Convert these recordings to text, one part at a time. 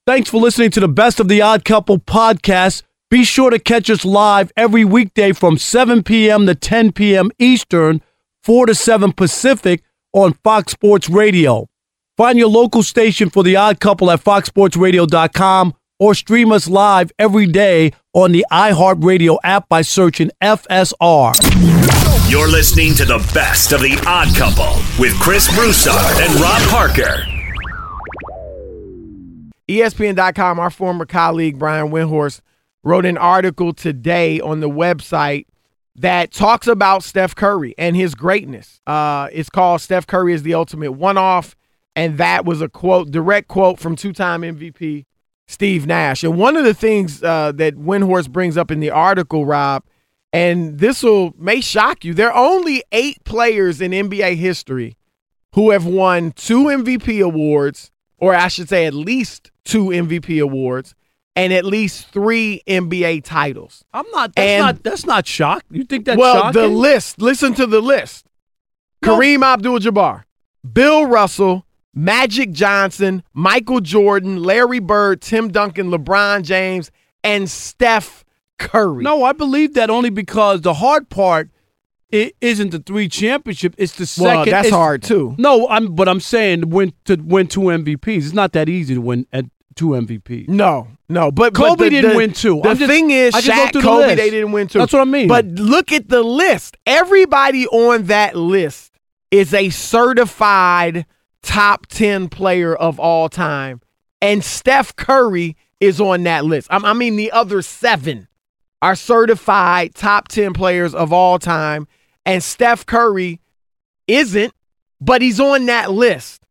Thanks for listening to the Best of the Odd Couple podcast. Be sure to catch us live every weekday from 7 p.m. to 10 p.m. Eastern, 4 to 7 Pacific on Fox Sports Radio. Find your local station for The Odd Couple at foxsportsradio.com or stream us live every day on the iHeartRadio app by searching FSR. You're listening to the Best of the Odd Couple with Chris Broussard and Rob Parker. ESPN.com, our former colleague Brian Windhorst wrote an article today on the website that talks about Steph Curry and his greatness. It's called Steph Curry is the Ultimate One-Off, and that was a quote, direct quote from two-time MVP Steve Nash. And one of the things that Windhorst brings up in the article, Rob, and this may shock you, there are only 8 players in NBA history who have won 2 MVP awards, or I should say at least 2 MVP awards, and at least 3 NBA titles. That's not shock. You think that's shocking? shocking? Well, the list, listen to the list. No. Kareem Abdul-Jabbar, Bill Russell, Magic Johnson, Michael Jordan, Larry Bird, Tim Duncan, LeBron James, and Steph Curry. No, I believe that only because the hard part isn't the 3 championships. It's the second. Well, that's hard too. No, I'm saying to win 2 MVPs. It's not that easy to win at 2 MVPs. No. But Kobe didn't win 2. The thing is, Shaq, Kobe, they didn't win 2. That's what I mean. But look at the list. Everybody on that list is a certified top 10 player of all time, and Steph Curry is on that list. I mean, the other 7 are certified top 10 players of all time, and Steph Curry isn't, but he's on that list.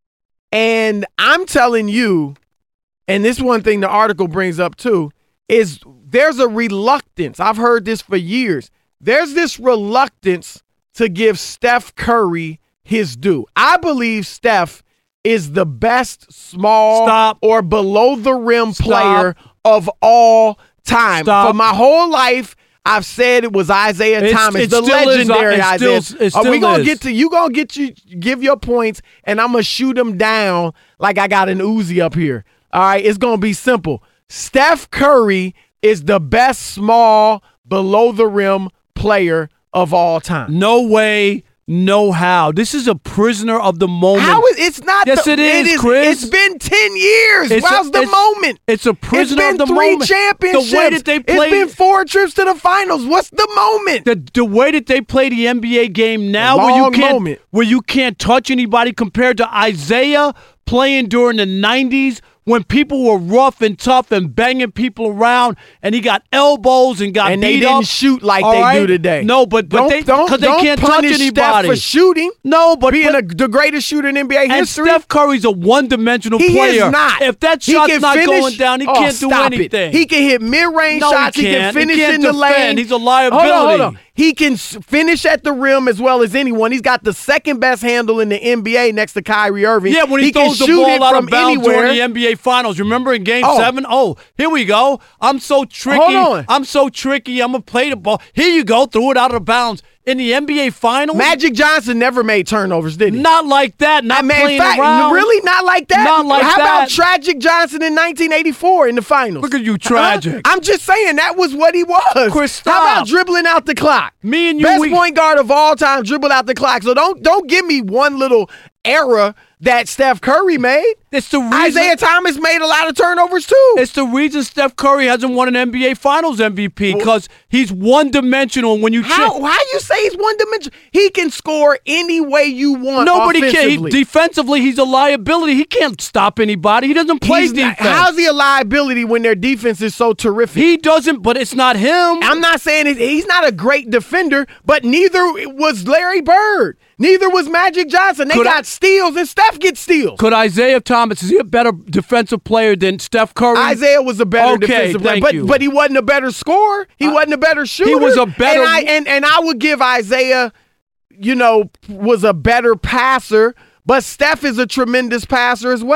And I'm telling you, and this one thing the article brings up too, is there's a reluctance. I've heard this for years. There's this reluctance to give Steph Curry his due. I believe Steph is the best small or below the rim player of all time. For my whole life, I've said it was Isaiah Thomas, the legendary Isaiah. Are we gonna get to you? Gonna give your points, and I'm gonna shoot them down like I got an Uzi up here. All right, it's gonna be simple. Steph Curry is the best small below the rim player of all time. No way. No how. This is a prisoner of the moment. How is it's not? Yes, it is, Chris. It's been 10 years. How's the moment? It's a prisoner of the moment. It's been 3 championships. The way that they play, it's been 4 trips to the finals. What's the moment? The way that they play the NBA game now, where you can't touch anybody, compared to Isaiah playing during the 90s. When people were rough and tough and banging people around, and he got elbows and got beat up. And they didn't shoot like they do today. No, but they can't touch anybody. Steph for shooting. No, but being the greatest shooter in NBA history. Steph Curry's a one-dimensional player. He is not. If that shot's not going down, he can't do anything. He can hit mid-range shots. He can finish in the lane. He's a liability. Hold on. He can finish at the rim as well as anyone. He's got the second best handle in the NBA next to Kyrie Irving. Yeah, when he throws the ball out of bounds during the NBA Finals. Remember in Game 7? Oh, here we go. I'm so tricky. Hold on. I'm so tricky. I'm going to play the ball. Here you go. Threw it out of bounds. In the NBA Finals? Magic Johnson never made turnovers, did he? Not like that. Not playing around. Really? Not like that? Not like How that. about Tragic Johnson in 1984 in the finals? Look at you, Tragic. I'm just saying that was what he was. Chris, stop. How about dribbling out the clock? Me and you. Best point guard of all time, dribbled out the clock. So don't give me one little error that Steph Curry made. It's the reason Isaiah Thomas made a lot of turnovers too. It's the reason Steph Curry hasn't won an NBA Finals MVP, because he's one-dimensional. When you how you say he's one-dimensional? He can score any way you want. Nobody can. Defensively, he's a liability. He can't stop anybody. He doesn't play defense. How's he a liability when their defense is so terrific? He doesn't, but it's not him. I'm not saying he's not a great defender, but neither was Larry Bird. Neither was Magic Johnson. They got steals, and Steph gets steals. Could Isaiah Thomas, is he a better defensive player than Steph Curry? Isaiah was a better defensive player, but he wasn't a better scorer. He wasn't a better shooter. He was a better. And I would give Isaiah, was a better passer, but Steph is a tremendous passer as well.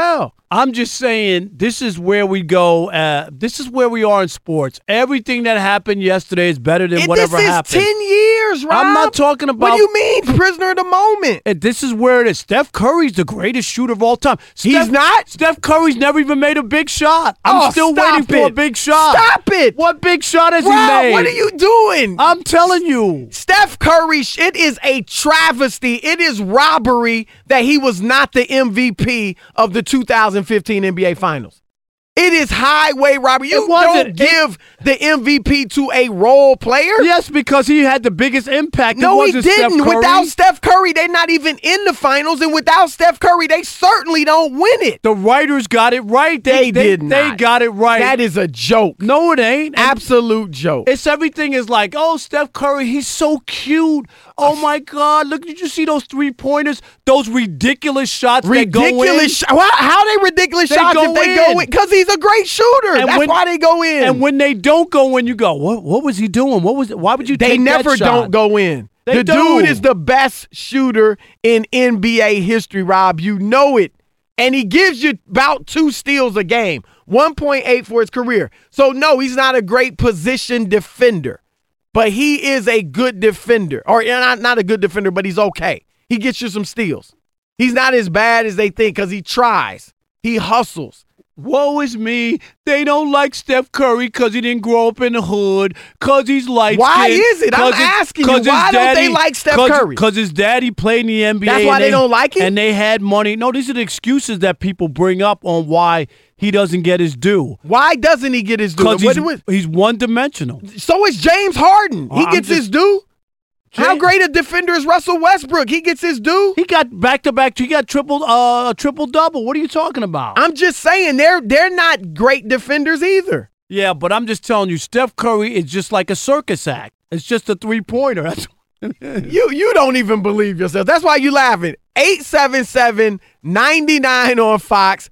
I'm just saying this is where we go. This is where we are in sports. Everything that happened yesterday is better than whatever happened. This is 10 years, Rob. I'm not talking about. What do you mean, prisoner of the moment? This is where it is. Steph Curry's the greatest shooter of all time. He's not? Steph Curry's never even made a big shot. I'm still waiting for a big shot. Stop it. What big shot has he Rob, made? what are you doing? I'm telling you. Steph Curry, it is a travesty. It is robbery that he was not the MVP of the 2015 NBA Finals. It is highway robbery. You don't give the MVP to a role player. Yes, because he had the biggest impact. No, he didn't. Without Steph Curry, they're not even in the finals. And without Steph Curry, they certainly don't win it. The writers got it right. They did not. They got it right. That is a joke. No, it ain't. Absolute joke. It's everything is like, oh, Steph Curry, he's so cute. Oh, my God. Look, did you see those three-pointers? Those ridiculous shots that go in? How they ridiculous shots if they go in? Because he's a great shooter. That's why they go in. And when they don't go in, you go, what was he doing? Why would you take that shot? They never don't go in. The dude is the best shooter in NBA history, Rob. You know it. And he gives you about 2 steals a game, 1.8 for his career. So, no, he's not a great position defender. But he is a good defender. Or not a good defender, but he's okay. He gets you some steals. He's not as bad as they think because he tries. He hustles. Woe is me. They don't like Steph Curry because he didn't grow up in the hood, because he's light-skinned. Why is it? I'm asking you. Why don't they like Steph Curry? Because his daddy played in the NBA. That's why they don't like him? And they had money. No, these are the excuses that people bring up on why he doesn't get his due. Why doesn't he get his due? Because he's one-dimensional. So is James Harden. He gets his due. How great a defender is Russell Westbrook? He gets his due. He got back-to-back. He got triple-double. What are you talking about? I'm just saying they're not great defenders either. Yeah, but I'm just telling you, Steph Curry is just like a circus act. It's just a three-pointer. You don't even believe yourself. That's why you laughing. 877-99 on Fox.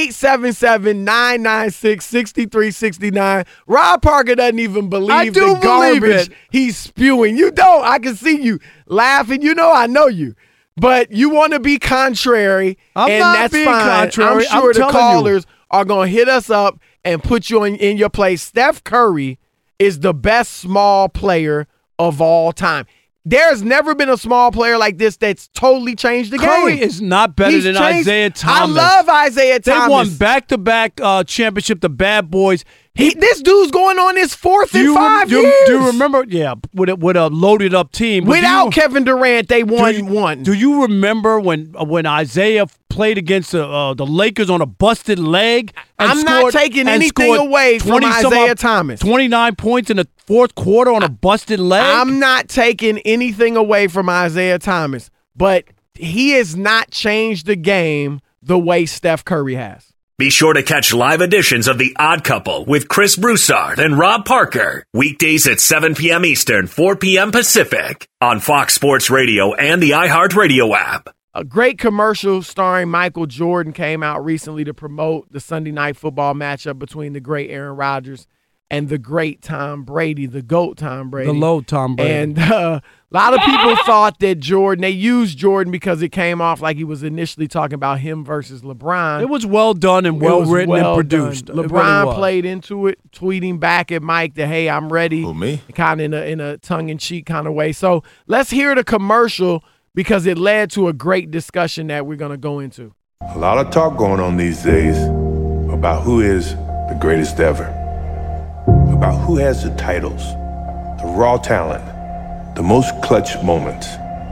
877-996-6369. Rob Parker doesn't even believe the garbage he's spewing. You don't. I can see you laughing. You know I know you. But you want to be contrary, that's fine. Contrary. I'm sure the callers are going to hit us up and put you in your place. Steph Curry is the best small player of all time. There's never been a small player like this that's totally changed the game. Curry is not better than Isaiah Thomas. I love Isaiah Thomas. They won back-to-back championship, the Bad Boys. This dude's going on his 4th in 5 years. Do you remember? Yeah, with a loaded-up team. Without Kevin Durant, they won one. Do you remember when Isaiah played against the Lakers on a busted leg? I'm not taking anything away from Isaiah Thomas. 29 points in the fourth quarter on a busted leg? I'm not taking anything away from Isaiah Thomas, but he has not changed the game the way Steph Curry has. Be sure to catch live editions of The Odd Couple with Chris Broussard and Rob Parker. Weekdays at 7 p.m. Eastern, 4 p.m. Pacific on Fox Sports Radio and the iHeartRadio app. A great commercial starring Michael Jordan came out recently to promote the Sunday Night Football matchup between the great Aaron Rodgers and the great Tom Brady, the GOAT Tom Brady. The low Tom Brady. And a lot of people thought that they used Jordan because it came off like he was initially talking about him versus LeBron. It was well done and well written and produced. LeBron played into it, tweeting back at Mike that, hey, I'm ready. Who, me? Kind of in a tongue-in-cheek kind of way. So let's hear the commercial because it led to a great discussion that we're going to go into. A lot of talk going on these days about who is the greatest ever, about who has the titles, the raw talent, the most clutch moments.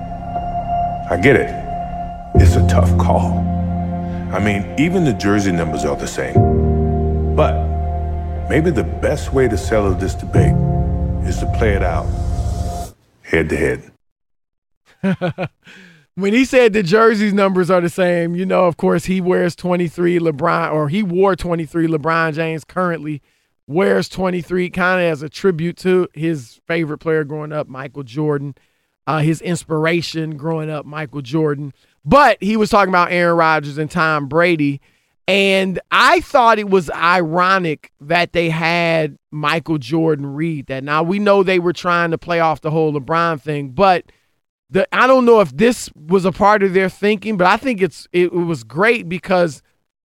I get it. It's a tough call. I mean, even the jersey numbers are the same. But maybe the best way to settle this debate is to play it out head to head. When he said the jerseys numbers are the same, you know, of course, he wears 23, he wore 23. LeBron James currently wears 23, kind of as a tribute to his favorite player growing up, Michael Jordan, his inspiration growing up, Michael Jordan. But he was talking about Aaron Rodgers and Tom Brady, and I thought it was ironic that they had Michael Jordan read that. Now, we know they were trying to play off the whole LeBron thing, but I don't know if this was a part of their thinking, but I think it was great because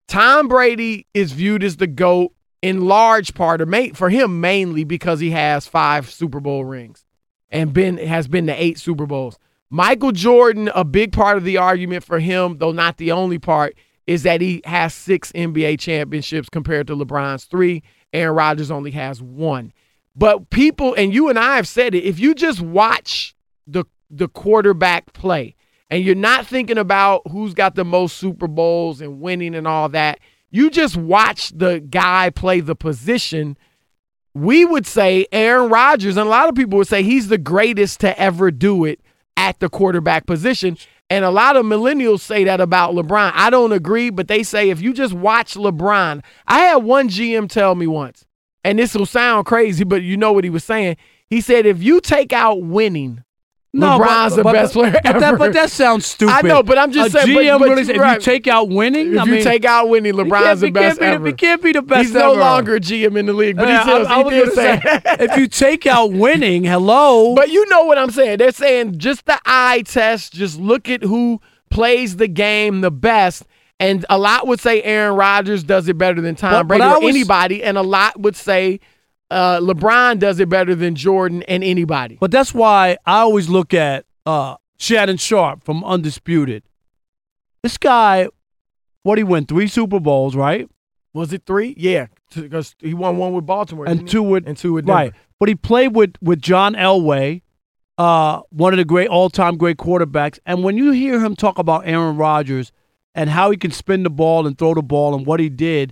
Tom Brady is viewed as the GOAT in large part, or for him mainly because he has 5 Super Bowl rings and has been to 8 Super Bowls. Michael Jordan, a big part of the argument for him, though not the only part, is that he has 6 NBA championships compared to LeBron's 3. Aaron Rodgers only has 1. But people, and you and I have said it, if you just watch the quarterback play and you're not thinking about who's got the most Super Bowls and winning and all that, you just watch the guy play the position, we would say Aaron Rodgers, and a lot of people would say he's the greatest to ever do it at the quarterback position. And a lot of millennials say that about LeBron. I don't agree, but they say if you just watch LeBron, I had one GM tell me once, and this will sound crazy, but you know what he was saying. He said, if you take out winning, LeBron's the best player ever. But that sounds stupid. I know, but I'm just saying. GM but really, if you take out winning, if you take out winning, LeBron's the best ever. He can't be the best He's ever. no longer a GM in the league, but he did say if you take out winning, hello. But you know what I'm saying. They're saying just the eye test, just look at who plays the game the best. And a lot would say Aaron Rodgers does it better than Tom Brady or anybody, and a lot would say LeBron does it better than Jordan and anybody. But that's why I always look at Shannon Sharp from Undisputed. This guy, what he win 3 Super Bowls, right? Was it 3? Yeah, because he won 1 with Baltimore and 2 with Denver. Right. But he played with John Elway, one of the great all-time great quarterbacks. And when you hear him talk about Aaron Rodgers and how he can spin the ball and throw the ball and what he did,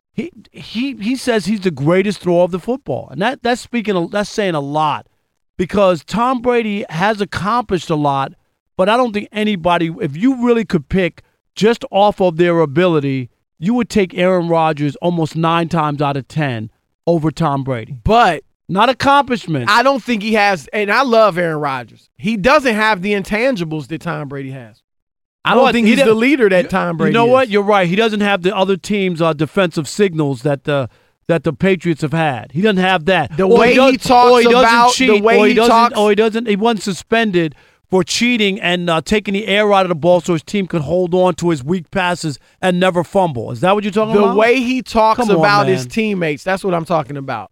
he says he's the greatest thrower of the football. And that's saying a lot. Because Tom Brady has accomplished a lot, but I don't think anybody, if you really could pick just off of their ability, you would take Aaron Rodgers almost 9 times out of 10 over Tom Brady. But not accomplishment. I don't think he has, and I love Aaron Rodgers. He doesn't have the intangibles that Tom Brady has. I don't think he's the leader that Tom Brady is. You know what? You're right. He doesn't have the other team's defensive signals that the Patriots have had. He doesn't have that. The way he talks about the way he talks. He wasn't suspended for cheating and taking the air out of the ball so his team could hold on to his weak passes and never fumble. Is that what you're talking about? The way he talks about his teammates, that's what I'm talking about.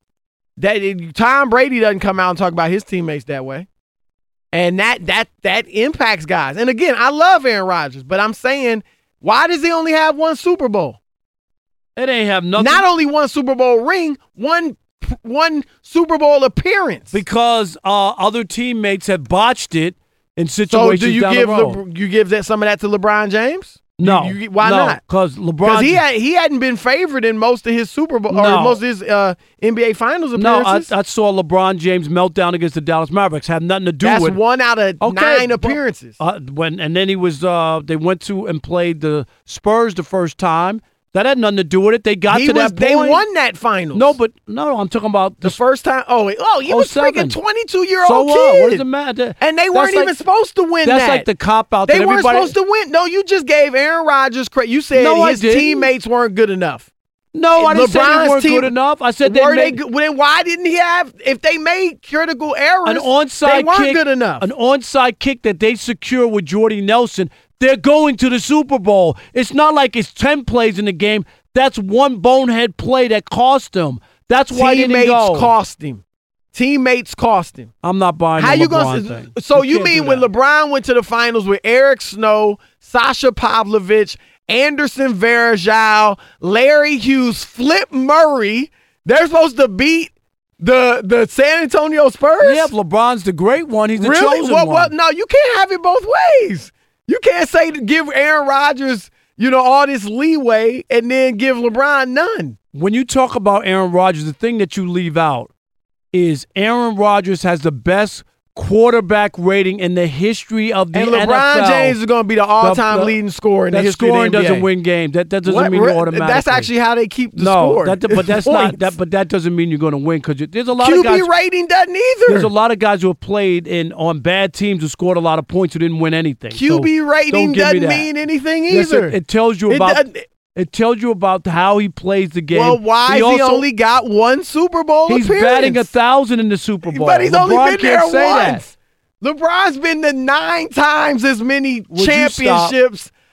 Tom Brady doesn't come out and talk about his teammates that way. And that impacts guys. And again, I love Aaron Rodgers, but I'm saying, why does he only have 1 Super Bowl? It ain't have nothing. Not only 1 Super Bowl ring, one Super Bowl appearance. Because other teammates have botched it in situations so do you down the road. You give some of that to LeBron James? No. Why not? Because LeBron. He hadn't been favored in most of his Super Bowl or most of his NBA Finals appearances. No, I saw LeBron James meltdown against the Dallas Mavericks. Had nothing to do with. That's 1 out of 9 appearances. And then he was. They went to and played the Spurs the first time. That had nothing to do with it. They got to that point. They won that finals. No, I'm talking about the first time. Oh, he was freaking 22-year-old so kid. What does it matter? And they weren't even supposed to win that. That's like the cop-out. They weren't supposed to win. No, you just gave Aaron Rodgers credit. You said his teammates weren't good enough. No, I didn't say they weren't good enough. I said then why didn't he have, if they made critical errors, they weren't good enough. An onside kick that they secure with Jordy Nelson, they're going to the Super Bowl. It's not like it's 10 plays in the game. That's 1 bonehead play that cost him. That's why he didn't go. Teammates cost him. I'm not buying the LeBron thing. So you mean when LeBron went to the finals with Eric Snow, Sasha Pavlovich, Anderson Varejao, Larry Hughes, Flip Murray, they're supposed to beat the San Antonio Spurs? Yeah, LeBron's the great one. He's the chosen one. Well, no, you can't have it both ways. You can't say to give Aaron Rodgers, all this leeway and then give LeBron none. When you talk about Aaron Rodgers, the thing that you leave out is Aaron Rodgers has the best quarterback rating in the history of the NFL. And LeBron James is going to be the all-time leading scorer in the history of the NBA. That scoring doesn't win games. That doesn't mean you're automatically. That's actually how they keep the score. But that's not. But that doesn't mean you're going to win because there's a lot of guys. QB rating doesn't either. There's a lot of guys who have played on bad teams who scored a lot of points who didn't win anything. QB rating doesn't mean anything either. It tells you about. It tells you about how he plays the game. Well, why has he only got 1 Super Bowl appearance? He's batting 1,000 in the Super Bowl. But he's only been there once. LeBron's been to 9 times as many championships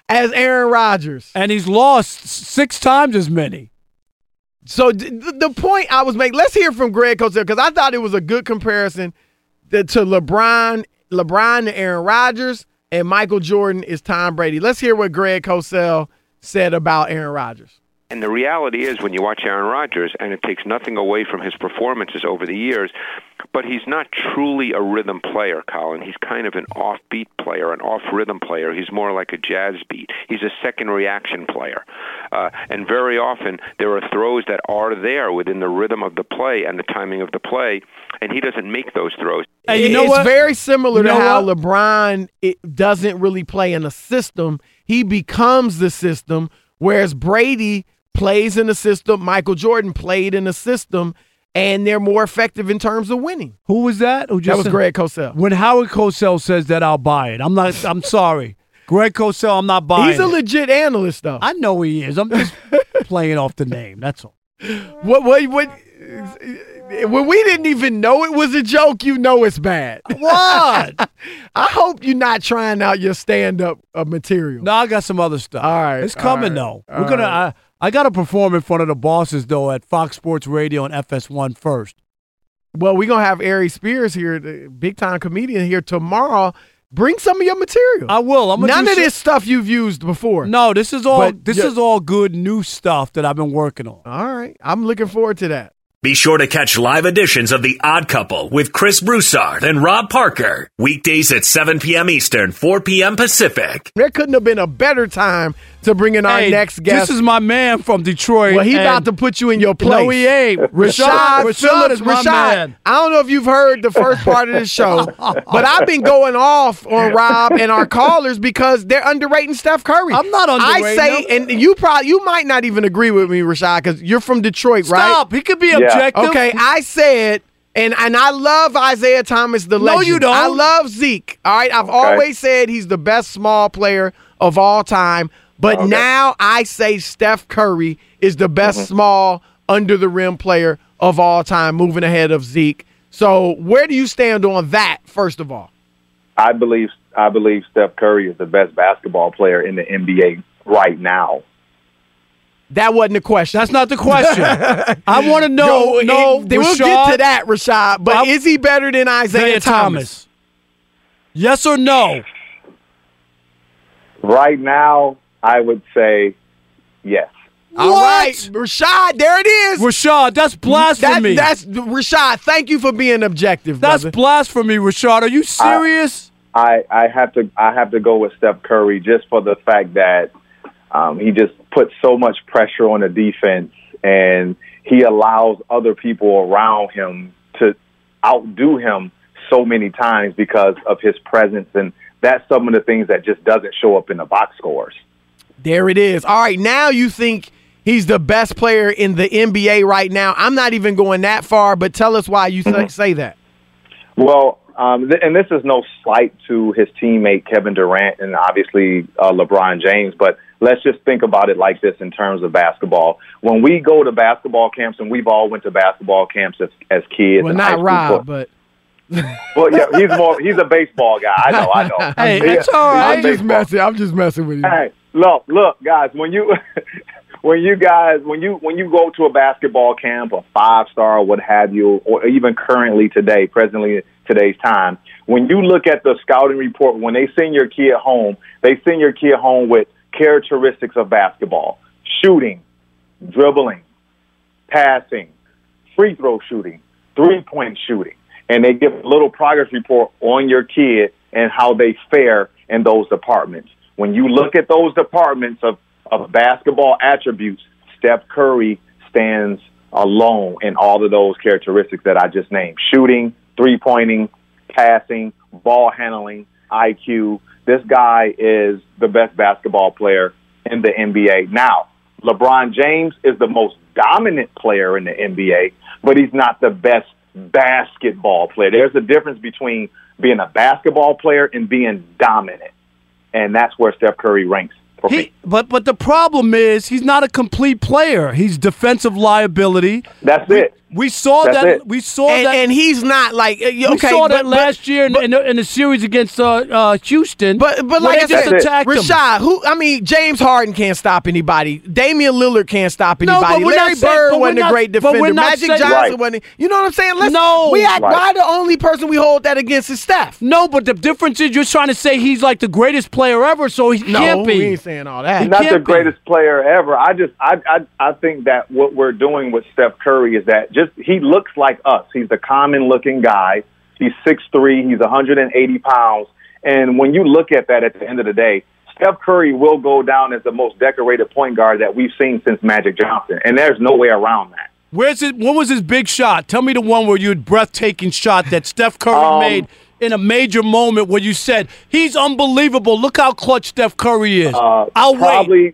as Aaron Rodgers. And he's lost 6 times as many. So the point I was making, let's hear from Greg Cosell, because I thought it was a good comparison to LeBron to Aaron Rodgers, and Michael Jordan is Tom Brady. Let's hear what Greg Cosell said about Aaron Rodgers. And the reality is, when you watch Aaron Rodgers, and it takes nothing away from his performances over the years, but he's not truly a rhythm player, Colin. He's kind of an offbeat player, an off-rhythm player. He's more like a jazz beat. He's a second reaction player. And very often, there are throws that are there within the rhythm of the play and the timing of the play, and he doesn't make those throws. And you know it's very similar to how LeBron doesn't really play in a system. He becomes the system, whereas Brady plays in the system. Michael Jordan played in the system, and they're more effective in terms of winning. Who was that? That was Greg Cosell. When Howard Cosell says that, I'll buy it. I'm sorry. Greg Cosell, I'm not buying it. He's a legit analyst, though. I know he is. I'm just playing off the name. That's all. What? When we didn't even know it was a joke, you know it's bad. What? I hope you're not trying out your stand-up material. No, I got some other stuff. All right. It's coming, though. We're going to I got to perform in front of the bosses, though, at Fox Sports Radio and FS1 first. Well, we're going to have Ari Spears here, the big-time comedian, here tomorrow. Bring some of your material. I will. None of this stuff you've used before. No, this is all good new stuff that I've been working on. All right. I'm looking forward to that. Be sure to catch live editions of The Odd Couple with Chris Broussard and Rob Parker. Weekdays at 7 p.m. Eastern, 4 p.m. Pacific. There couldn't have been a better time to bring in our next guest. This is my man from Detroit. Well, he about to put you in your place. No, he ain't. Rashad Phillips. Rashad, I don't know if you've heard the first part of the show, but I've been going off on Rob and our callers because they're underrating Steph Curry. I'm not underrating him. And you might not even agree with me, Rashad, because you're from Detroit, right? Stop. He could be objective. Okay, I said, and I love Isaiah Thomas, the legend. No, you don't. I love Zeke. All right, I've always said he's the best small player of all time. But now I say Steph Curry is the best small under-the-rim player of all time, moving ahead of Zeke. So where do you stand on that, first of all? I believe Steph Curry is the best basketball player in the NBA right now. That wasn't the question. That's not the question. I want to know. We'll get to that, Rashad. But is he better than Isaiah Thomas? Yes or no? Right now, I would say yes. All right, Rashad, there it is. Rashad, that's blasphemy. That's Rashad, thank you for being objective, That's brother. blasphemy, Rashad. Are you serious? I have to go with Steph Curry just for the fact that he just puts so much pressure on the defense, and he allows other people around him to outdo him so many times because of his presence, and that's some of the things that just doesn't show up in the box scores. There it is. All right, now you think he's the best player in the NBA right now. I'm not even going that far, but tell us why you say that. Well, and this is no slight to his teammate Kevin Durant and obviously LeBron James, but let's just think about it like this in terms of basketball. When we go to basketball camps, and we've all went to basketball camps as kids. Well, not Rob, but... Well, yeah, he's a baseball guy. I know. Hey, it's all right. I'm just messing with you. Hey, look, guys, when you go to a basketball camp, a 5-star or what have you, or even presently today's time, when you look at the scouting report, when they send your kid home, they send your kid home with characteristics of basketball: shooting, dribbling, passing, free throw shooting, 3-point shooting. And they give a little progress report on your kid and how they fare in those departments. When you look at those departments of basketball attributes, Steph Curry stands alone in all of those characteristics that I just named: shooting, 3-pointing, passing, ball handling, IQ. This guy is the best basketball player in the NBA. Now, LeBron James is the most dominant player in the NBA, but he's not the best basketball player. There's a difference between being a basketball player and being dominant, and that's where Steph Curry ranks for me. But the problem is he's not a complete player. He's defensive liability. That's it. We saw That's that. it. We saw And, that. and he's not like okay. We saw that last year in the series against Houston. But where like they I just said, attacked him. Rashad, James Harden can't stop anybody. Damian Lillard can't stop No, anybody. but we're not Larry saying- Bird but we're wasn't not- a great but we're defender. not Magic saying- Johnson Right. wasn't. You know what I'm saying? No. Why the only person we hold that against is Steph? No, but the difference is you're trying to say he's like the greatest player ever, so he can't be. we ain't saying all that. He's not can't the be. greatest player ever. I think that what we're doing with Steph Curry is that he looks like us. He's the common-looking guy. He's 6'3", he's 180 pounds. And when you look at that at the end of the day, Steph Curry will go down as the most decorated point guard that we've seen since Magic Johnson, and there's no way around that. What was his big shot? Tell me the one where you had breathtaking shot that Steph Curry made in a major moment where you said, he's unbelievable. Look how clutch Steph Curry is. I'll wait.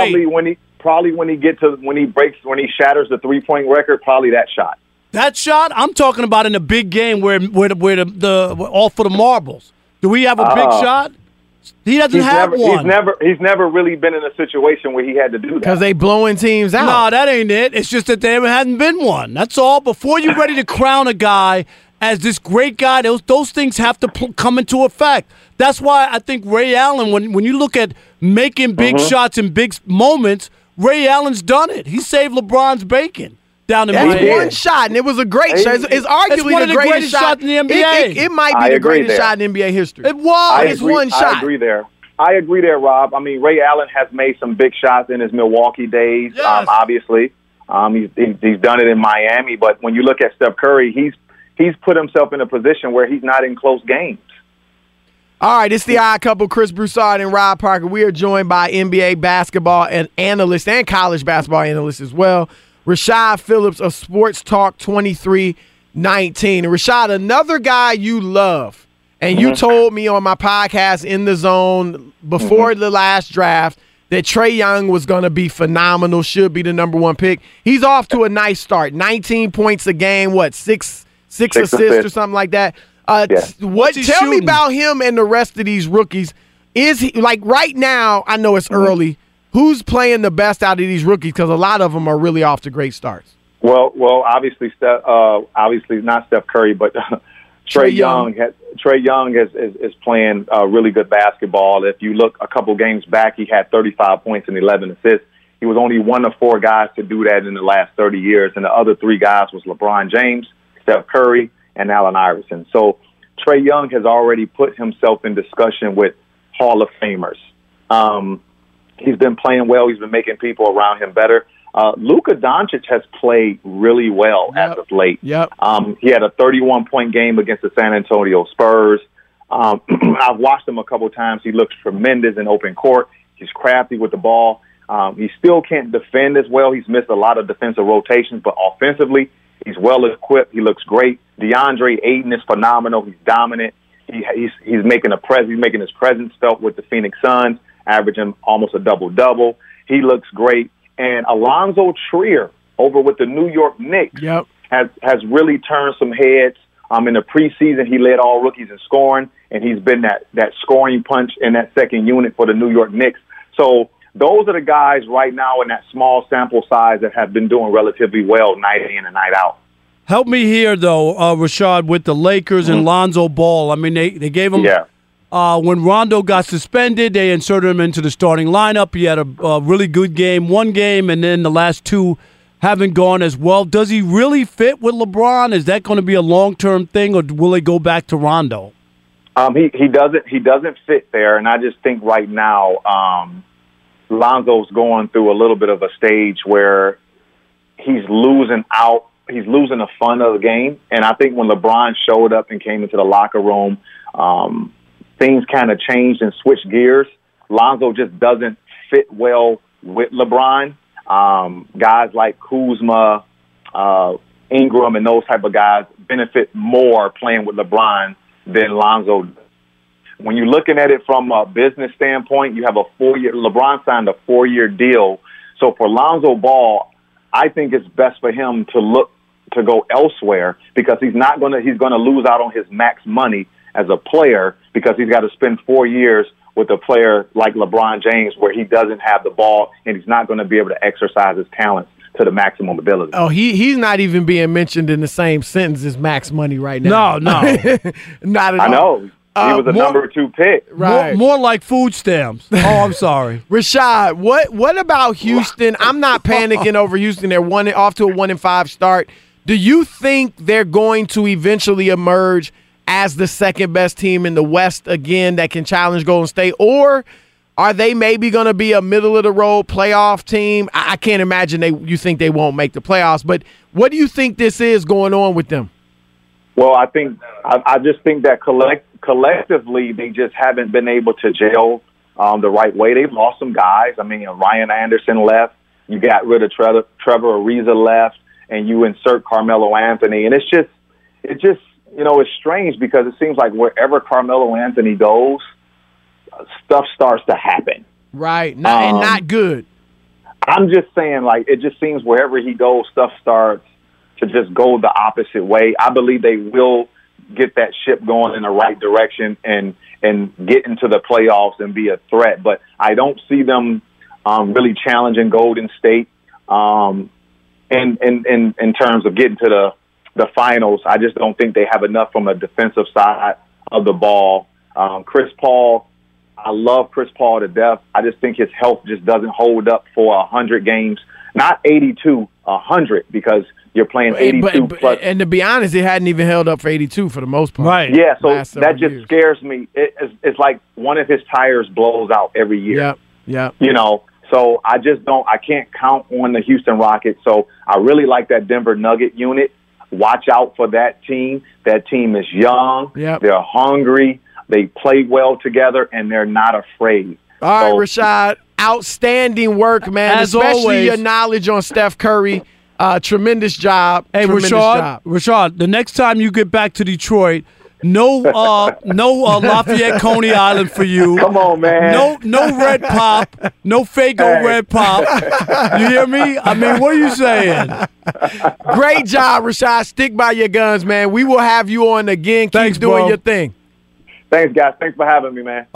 When he shatters the 3-point record, probably that shot. That shot, I'm talking about in a big game where the all for the marbles. Do we have a big shot? He doesn't have one. He's never really been in a situation where he had to do that. Because they blowing teams out. No, that ain't it. It's just that there hadn't been one. That's all. Before you're ready to crown a guy as this great guy, those things have to come into effect. That's why I think Ray Allen, when you look at making big shots in big moments, Ray Allen's done it. He saved LeBron's bacon down in That's Miami. one shot, and it was a great shot. It's arguably one of the the greatest shot in the NBA. It might be I the agree greatest there. shot in NBA history. It was. It's one shot. I agree there, Rob. I mean, Ray Allen has made some big shots in his Milwaukee days, Yes. obviously. He's done it in Miami. But when you look at Steph Curry, he's put himself in a position where he's not in close games. All right, it's the Odd Couple, Chris Broussard and Rob Parker. We are joined by NBA basketball and analyst and college basketball analyst as well, Rashad Phillips of Sports Talk 2319. And Rashad, another guy you love, and you told me on my podcast In the Zone before the last draft that Trae Young was going to be phenomenal, should be the number one pick. He's off to a nice start, 19 points a game, six assists or something like that. Tell me about him and the rest of these rookies. Is he like right now? I know it's early. Who's playing the best out of these rookies? Because a lot of them are really off to great starts. Well, obviously, obviously not Steph Curry, but Trae Young. Trae Young is playing really good basketball. If you look a couple games back, he had 35 points and 11 assists. He was only one of 4 guys to do that in the last 30 years, and the other 3 guys was LeBron James, Steph Curry, and Allen Iverson. So Trae Young has already put himself in discussion with Hall of Famers. He's been playing well. He's been making people around him better. Luka Doncic has played really well as of late. Yep. He had a 31-point game against the San Antonio Spurs. I've watched him a couple times. He looks tremendous in open court. He's crafty with the ball. He still can't defend as well. He's missed a lot of defensive rotations, but offensively, he's well equipped. He looks great. DeAndre Ayton is phenomenal. He's dominant. He's making his presence felt with the Phoenix Suns, averaging almost a double-double. He looks great. And Alonzo Trier over with the New York Knicks has really turned some heads. In the preseason, he led all rookies in scoring, and he's been that scoring punch in that second unit for the New York Knicks. So those are the guys right now in that small sample size that have been doing relatively well night in and night out. Help me here, though, Rashad, with the Lakers and Lonzo Ball. I mean, they gave him when Rondo got suspended, they inserted him into the starting lineup. He had a really good game, one game, and then the last 2 haven't gone as well. Does he really fit with LeBron? Is that going to be a long-term thing, or will they go back to Rondo? He doesn't fit there, and I just think right now Lonzo's going through a little bit of a stage where he's losing out. He's losing the fun of the game, and I think when LeBron showed up and came into the locker room, things kind of changed and switched gears. Lonzo just doesn't fit well with LeBron. Guys like Kuzma, Ingram, and those type of guys benefit more playing with LeBron than Lonzo does. When you're looking at it from a business standpoint, you have a 4-year. LeBron signed a 4-year deal. So for Lonzo Ball, I think it's best for him to go elsewhere because he's going to lose out on his max money as a player because he's got to spend 4 years with a player like LeBron James, where he doesn't have the ball and he's not going to be able to exercise his talents to the maximum ability. Oh, he's not even being mentioned in the same sentence as Max Money right now. No. Not at all. I know. He was a number 2 pick. Right. More like food stamps. Oh, I'm sorry. Rashad, what about Houston? I'm not panicking over Houston. They're off to a 1-5 start. Do you think they're going to eventually emerge as the second best team in the West again that can challenge Golden State? Or are they maybe going to be a middle-of-the-road playoff team? I can't imagine you think they won't make the playoffs, but what do you think this is going on with them? Well, I just think that collectively they just haven't been able to gel the right way. They've lost some guys. I mean, Ryan Anderson left. You got rid of Trevor Ariza left, and you insert Carmelo Anthony. And it's just it's strange because it seems like wherever Carmelo Anthony goes, stuff starts to happen. Right. Not good. I'm just saying, like, it just seems wherever he goes, stuff starts to just go the opposite way. I believe they will get that ship going in the right direction and get into the playoffs and be a threat. But I don't see them really challenging Golden State in terms of getting to the finals. I just don't think they have enough from a defensive side of the ball. Chris Paul, I love Chris Paul to death. I just think his health just doesn't hold up for 100 games. Not 82, 100, because you're playing 82 plus. And to be honest, it hadn't even held up for 82 for the most part. Right. Yeah, so that just scares me. It's like one of his tires blows out every year. Yep. So I can't count on the Houston Rockets. So I really like that Denver Nugget unit. Watch out for that team. That team is young. Yep. They're hungry. They play well together, and they're not afraid. All right, Rashad, outstanding work, man. As especially always. Your knowledge on Steph Curry. Tremendous job. Hey, Rashad, the next time you get back to Detroit, no Lafayette Coney Island for you. Come on, man. No Red Pop. No Faygo Red Pop. You hear me? I mean, what are you saying? Great job, Rashad. Stick by your guns, man. We will have you on again. Keep doing your thing. Thanks, guys. Thanks for having me, man.